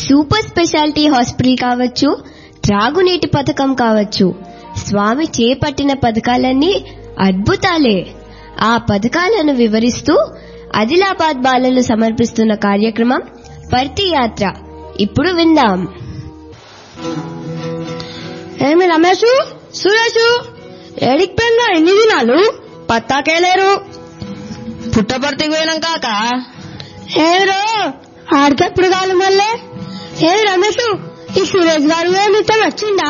Super speciality hospital కావచ్చు, త్రాగునీటి పథకం కావచ్చు, స్వామి చేపట్టిన పథకాలన్నీ అద్భుతాలే. ఆ పథకాలను వివరిస్తూ ఆదిలాబాద్ బాలలు సమర్పిస్తున్న కార్యక్రమం పర్తి యాత్ర ఇప్పుడు విందాం. ఏమి రమేషు, సురేషు ఏడికి పోయినా ఎన్ని దినాలు పత్తాకేలేరు? పుట్టపర్తికి పోయినాం కాక. ఏరో ఆడికెప్పుడు కాదు మళ్ళీ. ఏ రమేషు, ఈ సురేష్ గారు మీతో వచ్చిందా?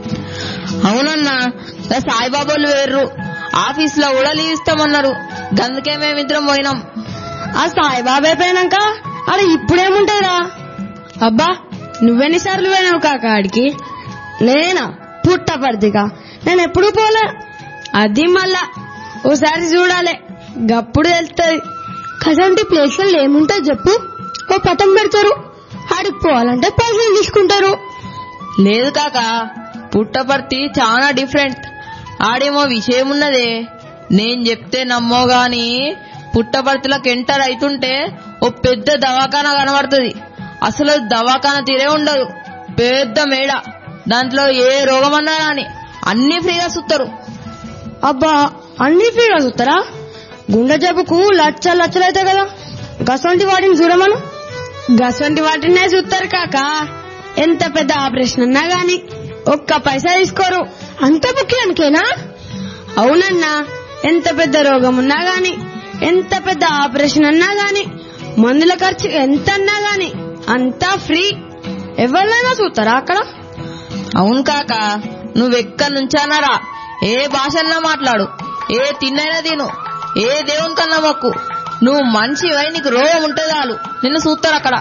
అవునన్నా, సాయిబాబాలు వేర్రు, ఆఫీస్ లో కూడా లీవ్ ఇస్తామన్నారు, గందుకే మేమిద్దరం పోయినాం. ఆ సాయిబాబా పోయినాక ఆడ ఇప్పుడేముంటాయిరా? అబ్బా, నువ్వెన్నిసార్లు పోయినావు కాక ఆడికి? నేనా పుట్టపర్తిగా? నేను ఎప్పుడు పోలే. అది మళ్ళా ఓసారి చూడాలి, గప్పుడు తెలుస్తుంది. కసంటి ప్లేసులు ఏముంటాయి చెప్పు? ఓ పటం పెడతారు, ఆడికి పోవాలంటే పైసలు తీసుకుంటారు. లేదు కాక, పుట్టపర్తి చాలా డిఫరెంట్. ఆడేమో విషయం ఉన్నదే, నేను చెప్తే నమ్మో గాని పుట్టపర్తిలోకి ఎంటర్ అవుతుంటే ఓ పెద్ద దవాఖానా కనబడుతుంది. అసలు దవాఖానా తీరే ఉండదు, పెద్ద మేడ, దాంట్లో ఏ రోగం అన్నా అని అన్ని ఫ్రీగా చూస్తారు. అబ్బా, అన్ని ఫ్రీగా చూస్తారా? గుండె జబ్బుకు లక్షలు అయితే కదా, గసంటి వాటిని చూడమను. గసంటి వాటినే చూస్తారు కాక. ఎంత పెద్ద ఆపరేషన్ అన్నా గాని ఒక్క పైసా తీసుకోరు. అంత ముఖ్యానికేనా? అవునన్నా, ఎంత పెద్ద రోగం ఉన్నా గాని, ఎంత పెద్ద ఆపరేషన్ అన్నా గాని, మందుల ఖర్చు ఎంత అన్నా గాని అంతా ఫ్రీ. ఎవరినైనా చూస్తారా అక్కడ? అవును కాక, నువ్వెక్కడి నుంచానారా, ఏ భాషన్నా మాట్లాడు, ఏ తిన్నైనా తిను, ఏ దేవుని కన్నా మొక్కు, నువ్వు మనిషివై నీకు రోగం ఉంటే చాలు నిన్ను చూస్తారు అక్కడ.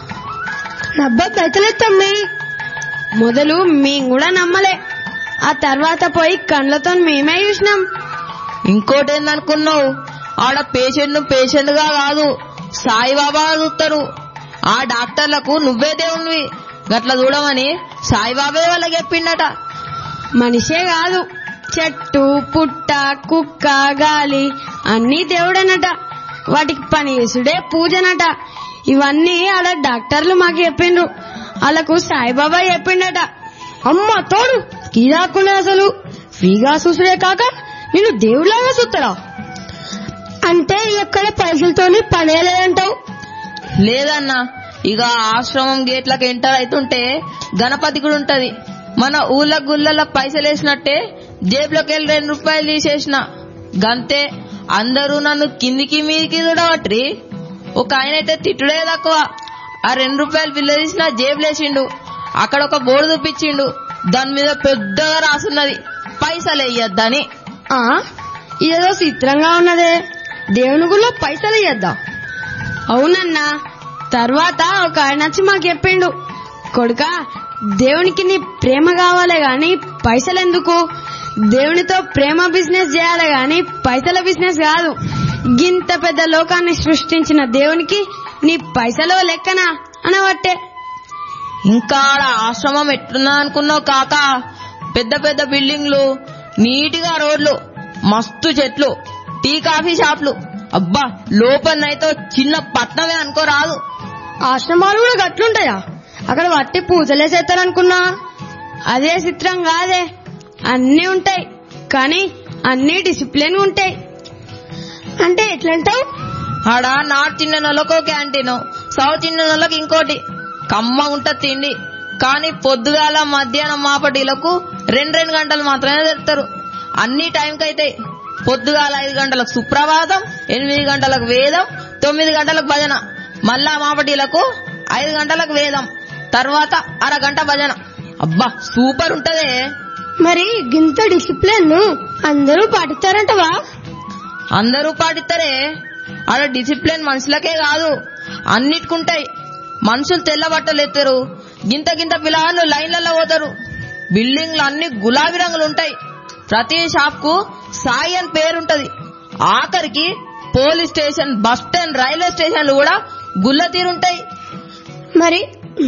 నబ్బా బెతలేత్తమ్మి. మొదలు మేం కూడా నమ్మలే, ఆ తర్వాత పోయి కళ్ళతో మేమే చూసినాం. ఇంకోటి ఏందనుకున్నావు, ఆడ పేషెంట్ గా కాదు సాయిబాబా చూస్తారు. ఆ డాక్టర్లకు నువ్వే దేవునివి, గట్ల చూడమని సాయిబాబే వాళ్ళకి చెప్పిండట. మనిషే కాదు, చెట్టు, పుట్ట, కుక్క, గాలి అన్నీ దేవుడనట. వాటికి పని చేసుడే పూజనట. ఇవన్నీ ఆడ డాక్టర్లు మాకు చెప్పిండ్రు, వాళ్ళకు సాయిబాబా చెప్పిండట. అమ్మ తోడు కీరాకునే, అసలు ఫ్రీగా చూసుడే కాక నేను దేవుడిలాగా చూస్తారా? అంటే ఎక్కడ పైసలతోని పనే లేదంటావు? లేదన్నా, ఇక ఆశ్రమం గేట్లకు ఎంటర్ అవుతుంటే గణపతి కూడా ఉంటది. మన ఊళ్ళ గుళ్ళ పైసలు వేసినట్టే జేబులోకి వెళ్ళి 2 రూపాయలు తీసేసిన గంతే. అందరూ నన్ను కిందికి మీదికి చూడవట్రి. ఒక ఆయన అయితే తిట్టుడే తక్కువ, ఆ 2 రూపాయలు బిల్లు తీసిన జేబులేసిండు. అక్కడ ఒక బోర్డు చూపించిండు, దాని మీద పెద్దగా రాసున్నది పైసలు వేయొద్దని. ఇదేదో చిత్రంగా ఉన్నదే, దేవుని గుళ్ళో పైసలు ఇయ్యద్దా? అవునన్నా, తర్వాత ఒక ఆయన వచ్చి మాకు చెప్పిండు, కొడుకా దేవునికి నీ ప్రేమ కావాలే గాని పైసలు ఎందుకు? దేవునితో ప్రేమ బిజినెస్ చేయాలి గాని పైసల బిజినెస్ కాదు. గింత పెద్ద లోకాన్ని సృష్టించిన దేవునికి నీ పైసలో లెక్కనా అనవట్టే. ఇంకా ఆశ్రమం ఎట్లున్నా అనుకున్నావు కాక? పెద్ద పెద్ద బిల్డింగ్లు, నీటిగా రోడ్లు, మస్తు చెట్లు, టీ కాఫీ షాప్లు. అబ్బా, లోపలనైతే చిన్న పట్నమే అనుకోరాదు. ఆశ్రమాలు కూడా గట్లుంటాయా? అక్కడ వట్టి పూజలే చేస్తారనుకున్నా. అదే చిత్రం కాదే, అన్నీ ఉంటాయి కానీ అన్ని డిసిప్లిన్ ఉంటాయి. అంటే ఎట్లంటావు? ఆడ నార్త్ ఇండియన్ వాళ్ళకు క్యాంటీన్, సౌత్ ఇండియన్ వాళ్ళకి ఇంకోటి. కమ్మ ఉంటది తిండి, కానీ పొద్దుగాల మధ్యాహ్నం మాపటీలకు 2 గంటలు మాత్రమే తెస్తారు. అన్ని టైంకి అయితే పొద్దుగాల 5 గంటలకు సుప్రభాతం, 8 గంటలకు వేదం, 9 గంటలకు భజన, మళ్ళా మాపటీలకు 5 గంటలకు వేదం, తర్వాత అరగంట భజన. అబ్బా సూపర్ ఉంటదే. మరి గింత డిసిప్లిన్ అందరూ పాటిస్తారంటవా? అందరూ పాటిస్తారే. ఆడ డిసిప్లిన్ మనుషులకే కాదు అన్నిటికుంటాయి. మనుషులు తెల్ల బట్టలు ఎత్తారు, గింత గింత పిల్లలు లైన్లలో పోతారు. బిల్డింగ్లు అన్ని గులాబీ రంగులు ఉంటాయి. ప్రతి షాప్ కు సాయి అని పేరుంటది. ఆఖరికి police station, bus stand, railway స్టేషన్లు కూడా గుల్ల తీరుంటాయి. మరి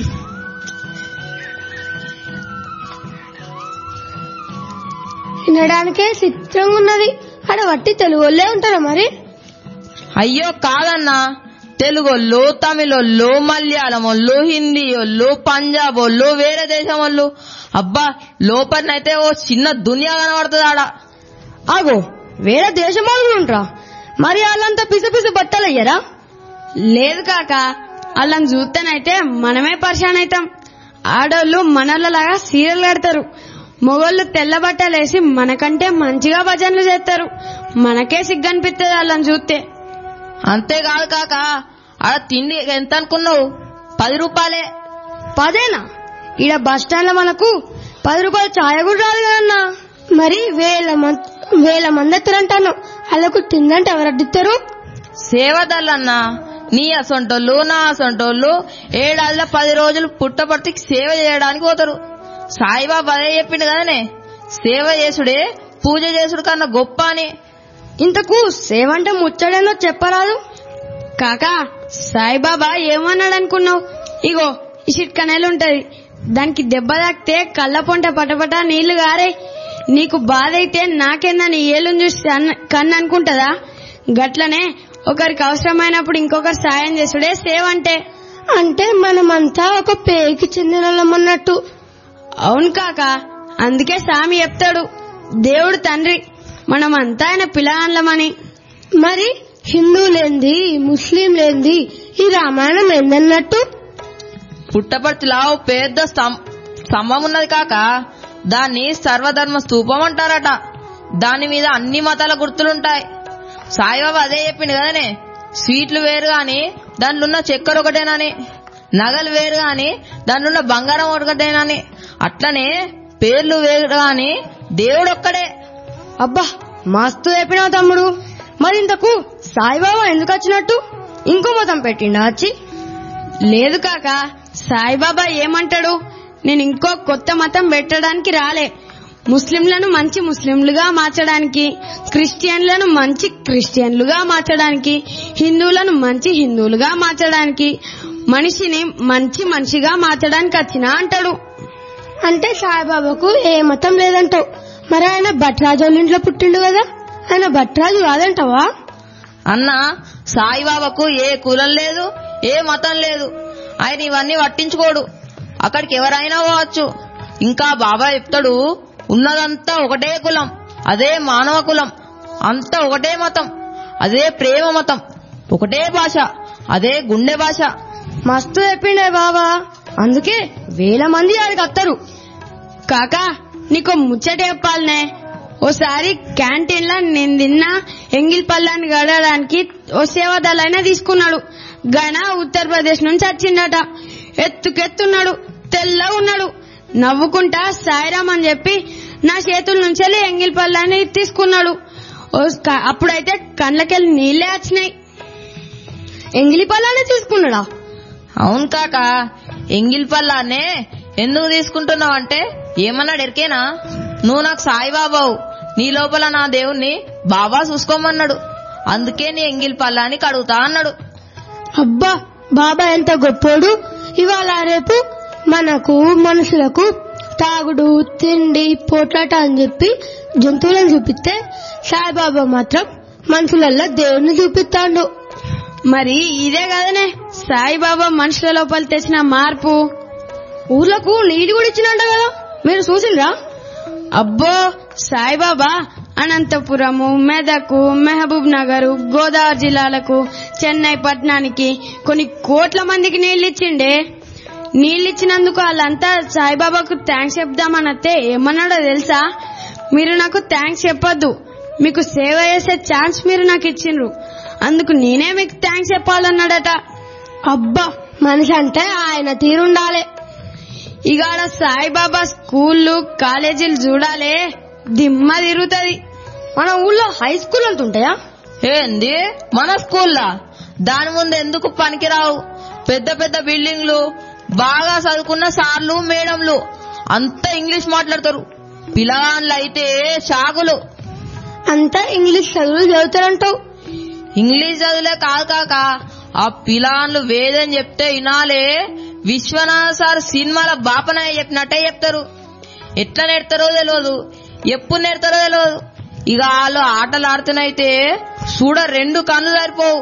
వినడానికే చిత్రంగా ఉన్నది. ఆడ వట్టి తెలుగు వాళ్ళే ఉంటారా మరి? అయ్యో కాదన్నా, తెలుగోళ్ళు, తమిళోళ్ళు, మలయాళమోళ్ళు, హిందీయోళ్ళు, పంజాబ్ వాళ్ళు, వేరే దేశం వాళ్ళు. అబ్బా లోపలనైతే ఓ చిన్న దునియా కనబడుతుంది ఆడ. ఆగో, వేరే దేశం వాళ్ళు ఉంటారా? మరి వాళ్ళంతా పిసి బట్టలయ్యారా? లేదు కాక, వాళ్ళని చూస్తేనైతే మనమే పరిశాన్ అవుతాం. ఆడోళ్ళు మనలాగా సీరియల్ కడతారు, మొగోళ్ళు తెల్ల బట్టలేసి మనకంటే మంచిగా భజనలు చేస్తారు. మనకే సిగ్గనిపిస్తుంది వాళ్ళని చూస్తే. అంతేకాదు కాక, ఆడ తిండి ఎంత అనుకున్నావు? 10 రూపాయలే. 10ఏనా? ఈడ బస్ స్టాండ్ లో మనకు 10 రూపాయలు ఛాయ కూడా రాదు కదన్నా. మరి వేల మంది ఎత్తారంటాను, వాళ్ళకు తిందంటే ఎవరు అడ్డిస్తారు? సేవదల్లన్నా, నీ అసొంటోళ్ళు నా అసొంటోళ్ళు ఏడాదిలో 10 రోజులు పుట్టపర్తికి సేవ చేయడానికి పోతారు. సాయిబాబా అదే చెప్పిండు కదనే, సేవ చేసుడే పూజ చేసుడు కన్నా గొప్ప అని. ఇంతకు సేవ అంటే ముచ్చడేనో చెప్పరాదు కాకా. సాయిబాబా ఏమన్నాడు అనుకున్నావు? ఇగో ఈ చిట్కనేలుంటది, దానికి దెబ్బ తాకితే కళ్ళ పొంట పటపట నీళ్లు గారే. నీకు బాధ అయితే నాకేందని ఏళ్ళని చూసి కన్ను అనుకుంటదా? గట్లనే ఒకరికి అవసరమైనప్పుడు ఇంకొకరు సాయం చేసుడే సేవ అంటే. అంటే మనమంతా ఒక పేరుకి చెందిన వాళ్ళమన్నట్టు. అవును కాక, అందుకే స్వామి చెప్తాడు, దేవుడు తండ్రి, మనమంతా ఆయన పిల్లగాండ్లమని. మరి హిందువులేంది, ముస్లింలేంది, ఈ రామాయణం ఏందన్నట్టు? పుట్టపర్తిలో పెద్ద స్తంభం ఉన్నది కాక, దాన్ని సర్వధర్మ స్తూపం అంటారట. దాని మీద అన్ని మతాల గుర్తులుంటాయి. సాయిబాబా అదే చెప్పిండు కదనే, స్వీట్లు వేరు గాని దాంట్లో ఉన్న చక్కెర ఒకటేనని, నగలు వేరు గాని దాంట్లో ఉన్న బంగారం ఒకటేనని, అట్లనే పేర్లు వేరు గాని దేవుడు ఒక్కడే. అబ్బా మస్తు చెప్పినావు తమ్ముడు. మరి ఇంతకు సాయిబాబా ఎందుకు వచ్చినట్టు? ఇంకో మతం పెట్టిండా వచ్చి? లేదు కాక, సాయిబాబా ఏమంటాడు, నేను ఇంకో కొత్త మతం పెట్టడానికి రాలే. ముస్లింలను మంచి ముస్లింలుగా మార్చడానికి, క్రిస్టియన్లను మంచి క్రిస్టియన్లుగా మార్చడానికి, హిందువులను మంచి హిందువులుగా మార్చడానికి, మనిషిని మంచి మనిషిగా మార్చడానికి వచ్చినా అంటాడు. అంటే సాయిబాబాకు ఏ మతం లేదంటావు. మరి ఆయన భట్రాజు వాళ్ళ ఇంట్లో పుట్టిండు కదా, ఆయన భట్రాజు కాదంటావా? అన్నా, సాయిబాబాకు ఏ కులం లేదు, ఏ మతం లేదు. ఆయన ఇవన్నీ పట్టించుకోడు. అక్కడికి ఎవరైనా పోవచ్చు. ఇంకా బాబా చెప్తాడు, ఉన్నదంతా ఒకటే కులం, అదే మానవ కులం. అంతా ఒకటే మతం, అదే ప్రేమ మతం. ఒకటే భాష, అదే గుండె భాష. మస్తు చెప్పిండే బాబా, అందుకే వేల మంది ఆడికి వస్తారు. కాకా నీకో ముచ్చట చెప్పాలనే. ఓసారి క్యాంటీన్ లో నేను తిన్న ఎంగిల్ పళ్ళాన్ని గడడానికి ఓ సేవాదళైనా తీసుకున్నాడు. గణ ఉత్తరప్రదేశ్ నుంచి వచ్చిండట. ఎత్తుకెత్తున్నాడు, తెల్లగా ఉన్నాడు. నవ్వుకుంటా సాయిరామ్ అని చెప్పి నా చేతుల నుంచి ఎంగిల్ పళ్ళాన్ని తీసుకున్నాడు. అప్పుడైతే కళ్ళకెళ్ళి నీళ్లే వచ్చినాయి. ఎంగిలి పళ్ళాన్ని తీసుకున్నాడా? అవును కాక, ఎంగిల్ పళ్ళాన్నే ఎందుకు తీసుకుంటున్నావు అంటే ఏమన్నాడు ఎరికేనా? నువ్వు నాకు సాయిబాబావు, నీ లోపల నా దేవుణ్ణి బాబా చూసుకోమన్నాడు, అందుకే నీ ఎంగిల్ పళ్ళాన్ని కడుగుతా అన్నాడు. అబ్బా, బాబా ఎంత గొప్పోడు. ఇవాళ రేపు మనకు మనుషులకు తాగుడు, తిండి, పోట్లాట అని చెప్పి జంతువులను చూపిస్తే, సాయిబాబా మాత్రం మనుషులలో దేవుణ్ణి చూపిస్తాడు. మరి ఇదే కదనే సాయిబాబా మనుషుల లోపల తెచ్చిన మార్పు. ఊర్లకు నీళ్లు కూడా ఇచ్చినట్ట కదా, మీరు చూసిండ్రా? అబ్బో, సాయిబాబా అనంతపురము, మెదకు, మహబూబ్ నగర్, గోదావరి జిల్లాలకు, చెన్నై పట్టణానికి కొన్ని కోట్ల మందికి నీళ్లిచ్చిండే. నీళ్లిచ్చినందుకు వాళ్ళంతా సాయిబాబాకు థ్యాంక్స్ చెప్దామనతే ఏమన్నాడో తెలుసా? మీరు నాకు థ్యాంక్స్ చెప్పొద్దు, మీకు సేవ చేసే ఛాన్స్ మీరు నాకు ఇచ్చిండ్రు, అందుకు నేనే మీకు థ్యాంక్స్ చెప్పాలన్నాడట. అబ్బా, మనిషి అంటే ఆయన తీరుండాలి. ఇగాడ సాయిబాబా స్కూళ్లు, కాలేజీలు చూడాలే, దిమ్మ తిరుగుతుంది. మన ఊళ్ళో హై స్కూల్ అంటుంటాయా? ఏంది మన స్కూల్లా? దాని ముందు ఎందుకు పనికిరావు పెద్ద పెద్ద బిల్డింగ్లు, బాగా చదువుకున్న సార్లు, మేడంలు అంతా ఇంగ్లీష్ మాట్లాడతారు. పిల్లగాళ్ళు అయితే షాకులు. అంతా ఇంగ్లీష్ చదువులు చదువుతారంటావు? ఇంగ్లీష్ చదువులే కాదు కాక, ఆ పిల్లగాళ్ళు వేదం చెప్తే వినాలే. విశ్వనాథ సార్ సినిమాల బాపనాయ చెప్పినట్టే చెప్తారు. ఎట్లా నేర్తారో తెలియదు, ఎప్పుడు నేర్తారో తెలియదు. ఇక వాళ్ళు ఆటలు ఆడుతున్నైతే చూడ 2 కళ్ళు సరిపోవు.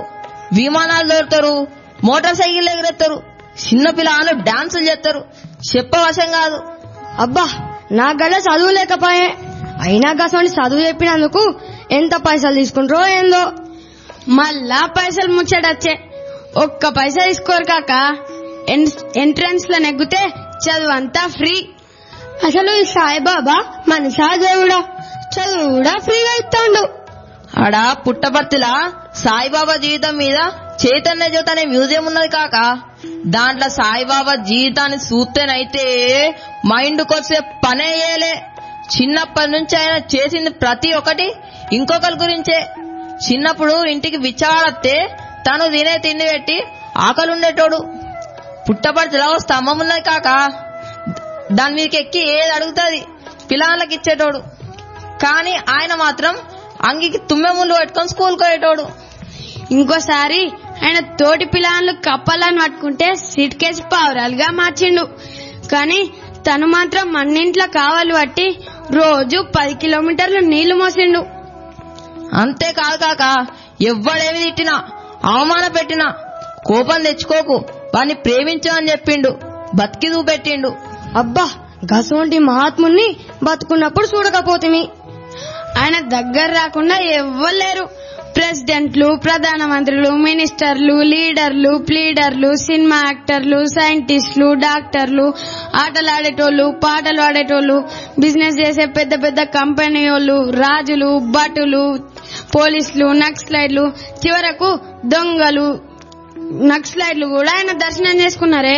విమానాలు దొరుకుతారు, మోటార్ సైకిల్ ఎగరెత్తారు, చిన్న పిల్లలు డాన్సులు చేస్తారు. చెప్పవశం కాదు. అబ్బా నా గల చదువు లేకపోయే, అయినా గసోని చదువు చెప్పినందుకు ఎంత పైసలు తీసుకుంటారో ఏందో. మళ్ళా పైసలు ముచ్చటచ్చే, ఒక్క పైసా తీసుకోరు కాక. ఎంట్రన్స్ లో నెగ్గితే చదువు అంతా ఫ్రీ. అసలు ఈ సాయిబాబా మనసా దేవుడా, చదువు కూడా ఫ్రీగా ఇస్తాడు. ఆడ పుట్టపర్తిలా సాయిబాబా జీవితం మీద చైతన్య జ్యోతి అనే మ్యూజియం ఉన్నది కాక. దాంట్లో సాయిబాబా జీవితాన్ని చూస్తేనైతే మైండ్కి వచ్చే పనే చేయలే. చిన్నప్పటి నుంచి ఆయన చేసింది ప్రతి ఒక్కటి ఇంకొకరి గురించే. చిన్నప్పుడు ఇంటికి బిచ్చవాడత్తే తను తినే తిండి పెట్టి ఆకలి ఉండేటోడు. పుట్టపర్తిలో స్తంభం ఉన్నది కాక, దాని మీదకి ఎక్కి ఏది అడుగుతుంది పిల్లలకి ఇచ్చేటోడు. కానీ ఆయన మాత్రం అంగికి తుమ్మెముళ్ళు పెట్టుకొని స్కూల్కి పోయేటోడు. ఇంకోసారి ఆయన తోటి పిల్లలు కప్పలను పట్టుకుంటే సిట్కేసి పావురాలుగా మార్చిండు. కానీ తను మాత్రం మన్నింట్లో కావాలి పట్టి రోజు 10 కిలోమీటర్లు నీళ్లు మోసిండు. అంతేకాదు కాక, ఎవ్వడేమి తిట్టినా అవమాన పెట్టినా కోపం తెచ్చుకోకు, వాణ్ణి ప్రేమించు అని చెప్పిండు, బతికి చూపెట్టిండు. అబ్బా గసోంటి మహాత్ముని బతుకున్నప్పుడు చూడకపోతిమి. ఆయన దగ్గర రాకుండా ఎవ్వలేరు. ప్రెసిడెంట్లు, ప్రధానమంత్రులు, మినిస్టర్లు, లీడర్లు, ప్లీడర్లు, సినిమా యాక్టర్లు, సైంటిస్టులు, డాక్టర్లు, ఆటలాడేటోళ్లు, పాటలు ఆడేటోళ్లు, బిజినెస్ చేసే పెద్ద పెద్ద కంపెనీ వాళ్ళు, రాజులు, భటులు, పోలీసులు, నక్సలైట్లు, చివరకు దొంగలు, నక్సలైట్లు కూడా ఆయన దర్శనం చేసుకున్నారే.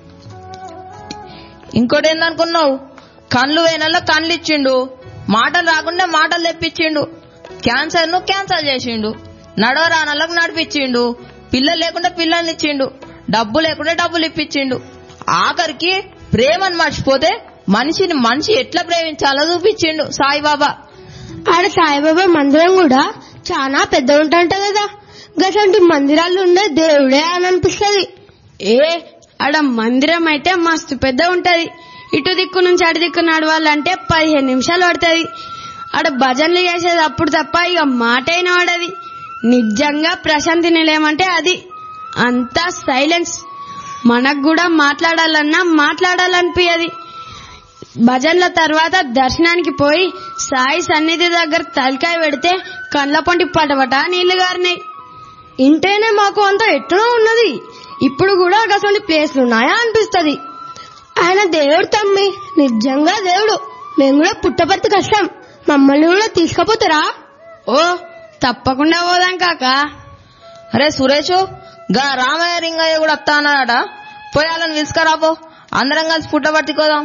ఇంకోటి ఏందనుకున్నావు, కళ్ళు వేనల్లో కళ్ళు ఇచ్చిండు, మాటలు రాకుండా మాటలు తెప్పించిండు, క్యాన్సర్ ను క్యాన్సర్ చేసిండు, నడవరానలకు నడిపించిండు, పిల్లలు లేకుండా పిల్లల్ని ఇచ్చిండు, డబ్బు లేకుండా డబ్బులు ఇప్పించిండు. ఆఖరికి ప్రేమను మర్చిపోతే మనిషిని మనిషి ఎట్లా ప్రేమించాలో చూపించిండు సాయిబాబా. ఆడ సాయిబాబా మందిరం కూడా చాలా పెద్ద ఉంటంట కదా, గసంటి మందిరాలు ఉండే దేవుడే అని అనిపిస్తుంది. ఆడ మందిరం అయితే మస్తు పెద్ద ఉంటది. ఇటు దిక్కు నుంచి అటు దిక్కు నడవాలంటే 15 నిమిషాలు పడుతుంది. ఆడ భజనలు చేసేది అప్పుడు తప్ప ఇక మాటైన వాడది. నిజంగా ప్రశాంతి నిలయమంటే అది. అంతా సైలెన్స్. మనకు కూడా మాట్లాడాలన్నా మాట్లాడాలనిపించదు. భజనల తర్వాత దర్శనానికి పోయి సాయి సన్నిధి దగ్గర తలకాయ పెడితే కళ్ళ పొంటి పటపట నీళ్లు గారినాయి. ఇంటేనే మాకు అంత ఎట్టునో ఉన్నది, ఇప్పుడు కూడా అటువంటి ప్లేస్లు ఉన్నాయా అనిపిస్తుంది. ఆయన దేవుడు తమ్మి, నిజంగా దేవుడు. మేము కూడా పుట్టపర్తికి వస్తాం, మమ్మల్ని కూడా తీసుకుపోతారా? ఓ తప్పకుండా పోదాం కాక. అరే సురేష్, గా రామయ్య రింగయ్య కూడా వస్తా అన్నాడట, పోయాలని తీసుకురాపో, అందరం కలిసి పుట్టపర్తికోదాం.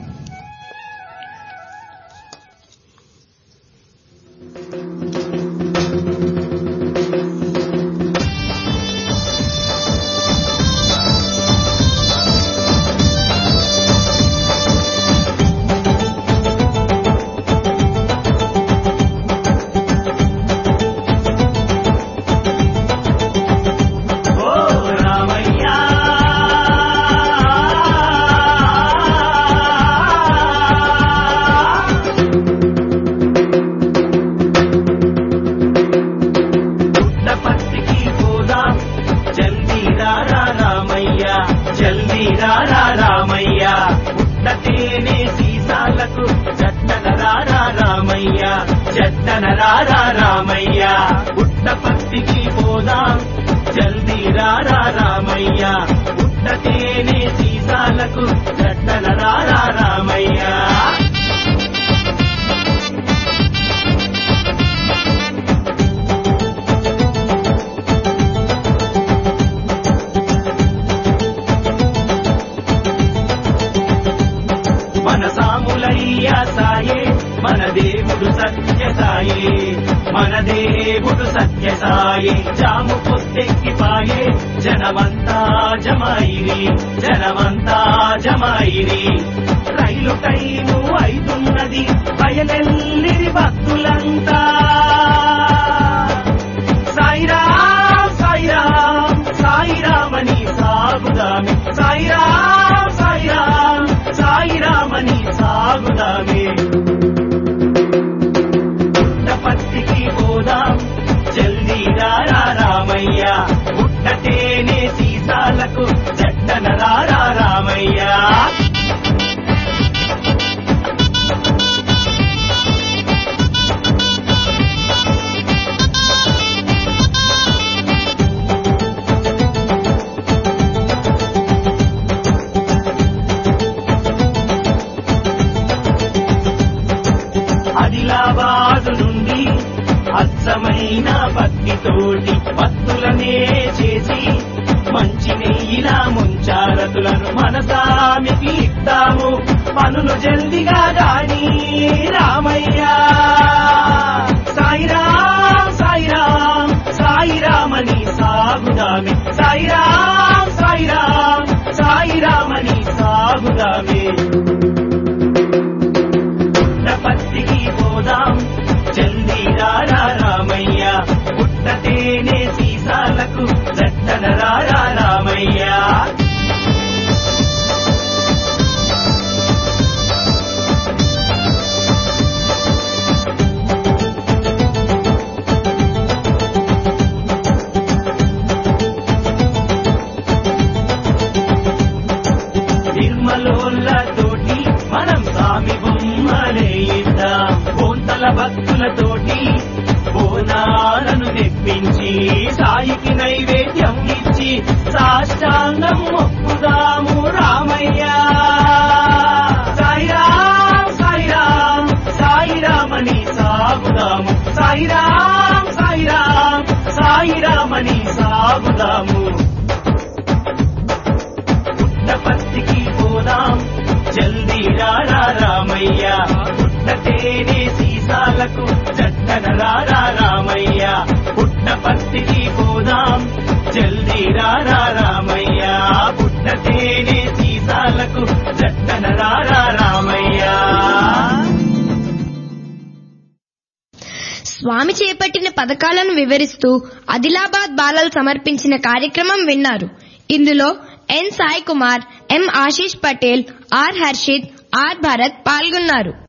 పుట్టపర్తికి పోదాం జల్దీ రారా రామయ్య, పుట్టతేనే సీసాలకు చట్టన రారా రామయ్య. మన సాములయ్య సాయే, మన దేవుడు సత్య సాయే, మన దేవుడు సత్య సాయే. జాము పొద్దెక్కిపాయే, జనమంతా జమాయిరి, జనమంతా జమాయిరి. రైలు టైము అయితున్నది, బయలెల్లిరి భక్తులంతా. సాయిరాం సాయిరాం సాయిరామని సాగుదామి, సాయిరాం సాయిరాం సాయిరామని సాగుదామి. పుట్టపర్తికి పోదాం జల్దీ రారా రామయ్య, జట్టనరారా రామయ్య. ఆదిలాబాదు నుండి అచ్చమైన భక్తితోటి భక్తులనే చేసి మంచి నెయ్యిలా ముంచారతులను మనసామికి ఇస్తాము పనులు జల్దిగా గాని రామయ్య. సాయిరాం సాయిరాం సాయిరామని సాగుదామే, సాయిరాం సాయిరాం సాయిరామని సాగుదామే. పుట్టపర్తికి పోదాం జల్దీ రారా రామయ్య, పుట్టతేనే సీసాలకు జట్టన రారా రామయ్య. నిర్మలోళ్ళతోటి మనం స్వామి బొమ్మలే ఇద్దాం, బోంతల భక్తులతోటి బోనాలను తెప్పించి సాయికి నైవేద్యం ఇచ్చి సాష్టాంగం మొక్కుదాము రామయ్య. సాయిరాం సాయిరాం సాయిరామని సాగుదాము, సాయిరాం సాయిరాం సాయిరామని సాగుదాము. పుట్టపర్తికి పోదాం జల్దీ రారా రామయ్య, పుట్టతేనే సీసాలకు జట్టన రారా రామయ్య. పుట్టపర్తికి పోదాం జల్దీ రారా రామయ్య, పుట్టతేనే సీసాలకు జట్టన రారా రామయ్య. స్వామి చేపట్టిన పథకాలను వివరిస్తూ ఆదిలాబాద్ బాలలు సమర్పించిన కార్యక్రమం విన్నారు. ఇందులో N Sai Kumar, M Ashish Patel, R Harshit, R Bharat పాల్గొన్నారు.